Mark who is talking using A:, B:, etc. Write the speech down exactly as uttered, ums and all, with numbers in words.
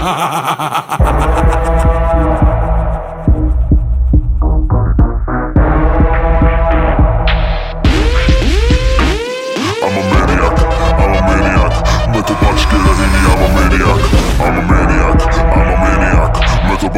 A: maniac, मैं तो बच के रही नहीं, I'm a maniac, I'm a maniac